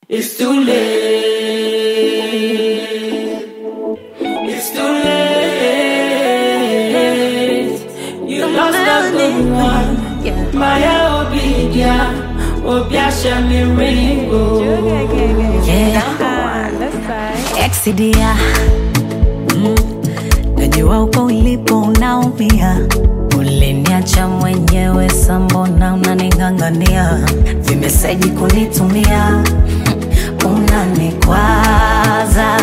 It's too late. It's too late. You lost the good one. Maya Obidia, Obia Shami Ringo. Yeah, Exidia. Najua uko ulipo unaumia, uliniacha mwenyewe sambona unaning'ang'ania, vimeseji kunitumia unanikwaza.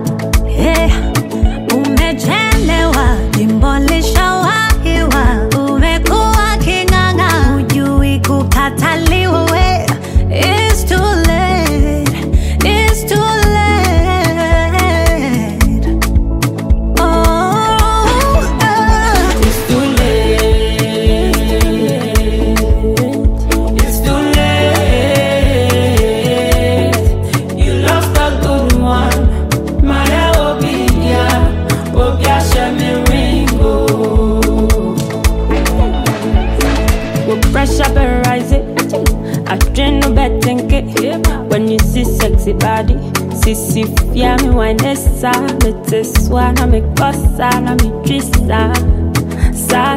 Umechelewa, jimbo lishawahiwa, umekuwa king'ang'a, hujui kukataliwa we. It's too late, it's too late. Pressure be rising, I dream no betting it. When you see sexy body, sissy fia me wine essa, me te swana me kosa na me trista, sa.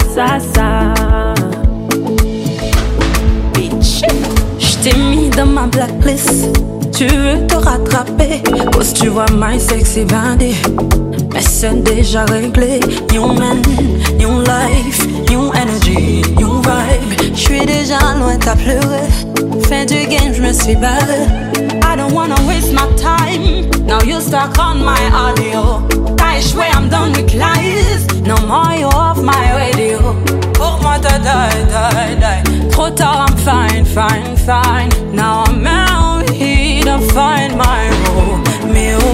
Bitch, je t'ai mis dans ma blacklist. Tu veux te rattraper, cause tu vois my sexy body. Mais c'est déjà réglé. New man, new life, new energy, new vibe. J'suis déjà loin, t'as pleuré. Fin du game, j'me suis barré. I don't wanna waste my time. Now you stuck on my audio. I swear I'm done with lies. No more you off my radio. Pour moi te die. Trop tard, I'm fine. Now I'm out here to find my role. Me oh.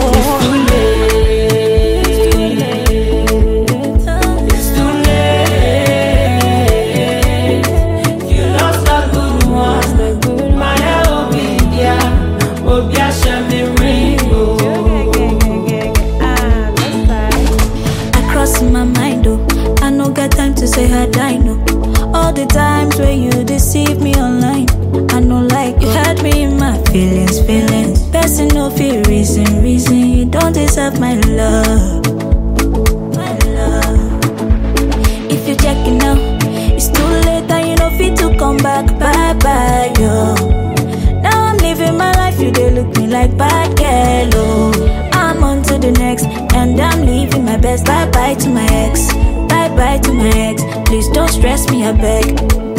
My mind, oh, I no got time to say how I know. All the times when you deceive me online, I know like you had me in my feelings. Person no feel reason, you don't deserve my love. If you're checking out, it's too late and you know fit to come back. Bye, yo. Now I'm living my life, you they look me like bad girl, oh. I'm on to the next, and I'm leaving my best. Bye to my ex, bye to my ex. Please don't stress me, I beg.